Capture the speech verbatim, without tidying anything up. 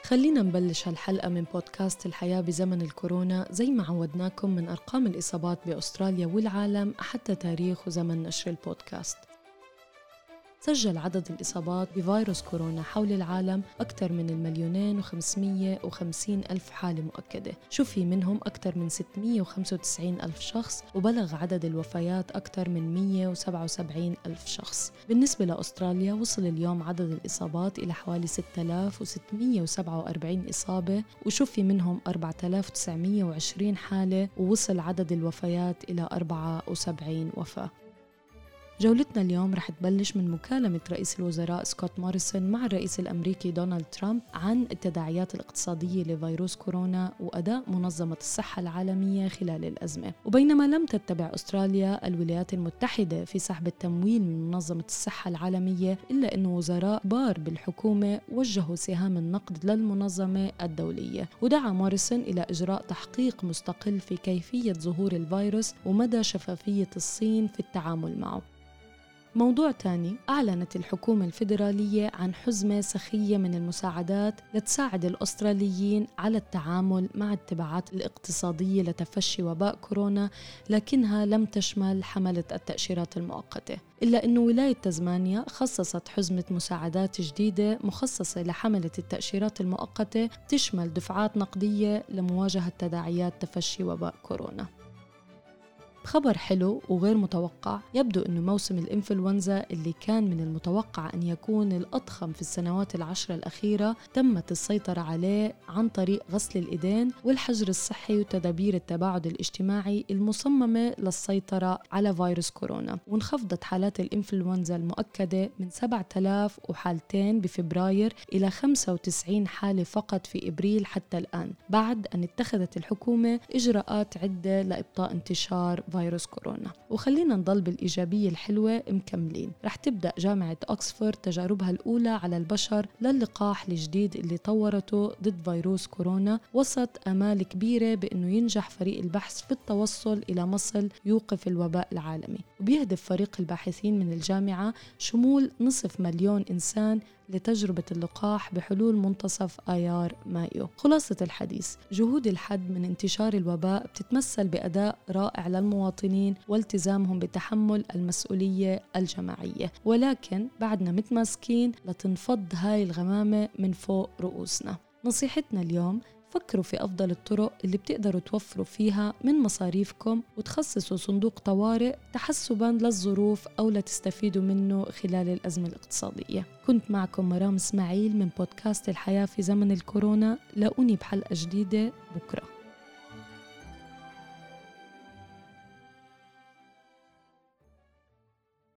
خلينا نبلش هالحلقة من بودكاست الحياة بزمن الكورونا زي ما عودناكم من أرقام الإصابات بأستراليا والعالم حتى تاريخ وزمن نشر البودكاست. سجل عدد الإصابات بفيروس كورونا حول العالم أكثر من المليونين وخمسمية وخمسين ألف حالة مؤكدة، شفي منهم أكثر من ستمية وخمسة وتسعين ألف شخص، وبلغ عدد الوفيات أكثر من مية وسبعة وسبعين ألف شخص. بالنسبة لأستراليا وصل اليوم عدد الإصابات إلى حوالي ستة آلاف وستمية وسبعة وأربعين إصابة، وشفي منهم أربعة آلاف وتسعمية وعشرين حالة، ووصل عدد الوفيات إلى أربعة وسبعين وفاة. جولتنا اليوم رح تبلش من مكالمة رئيس الوزراء سكوت موريسون مع الرئيس الأمريكي دونالد ترامب عن التداعيات الاقتصادية لفيروس كورونا وأداء منظمة الصحة العالمية خلال الأزمة. وبينما لم تتبع أستراليا الولايات المتحدة في سحب التمويل من منظمة الصحة العالمية، إلا أن وزراء كبار بالحكومة وجهوا سهام النقد للمنظمة الدولية. ودعا موريسون إلى إجراء تحقيق مستقل في كيفية ظهور الفيروس ومدى شفافية الصين في التعامل معه. موضوع تاني، أعلنت الحكومة الفيدرالية عن حزمة سخية من المساعدات لتساعد الأستراليين على التعامل مع التبعات الاقتصادية لتفشي وباء كورونا، لكنها لم تشمل حملة التأشيرات المؤقتة. إلا أن ولاية تزمانيا خصصت حزمة مساعدات جديدة مخصصة لحملة التأشيرات المؤقتة تشمل دفعات نقدية لمواجهة تداعيات تفشي وباء كورونا. خبر حلو وغير متوقع، يبدو أن موسم الإنفلونزا اللي كان من المتوقع أن يكون الأضخم في السنوات العشر الأخيرة تمت السيطرة عليه عن طريق غسل الإيدين والحجر الصحي وتدابير التباعد الاجتماعي المصممة للسيطرة على فيروس كورونا. وانخفضت حالات الإنفلونزا المؤكدة من سبعة آلاف وحالتين بفبراير إلى خمسة وتسعين حالة فقط في إبريل حتى الآن، بعد أن اتخذت الحكومة إجراءات عدة لإبطاء انتشار فيروس كورونا. وخلينا نضل بالإيجابية الحلوة مكملين. رح تبدأ جامعة أكسفورد تجاربها الأولى على البشر للقاح الجديد اللي طورته ضد فيروس كورونا، وسط آمال كبيرة بأنه ينجح فريق البحث في التوصل إلى مصل يوقف الوباء العالمي. وبيهدف فريق الباحثين من الجامعة شمول نصف مليون إنسان لتجربة اللقاح بحلول منتصف آيار مايو. خلاصة الحديث، جهود الحد من انتشار الوباء بتتمثل بأداء رائع للمواطنين والتزامهم بتحمل المسؤولية الجماعية، ولكن بعدنا متماسكين لتنفض هاي الغمامة من فوق رؤوسنا. نصيحتنا اليوم، فكروا في أفضل الطرق اللي بتقدروا توفروا فيها من مصاريفكم، وتخصصوا صندوق طوارئ تحسباً للظروف أو لتستفيدوا منه خلال الأزمة الاقتصادية. كنت معكم مرام إسماعيل من بودكاست الحياة في زمن الكورونا. لاقوني بحلقة جديدة بكرة.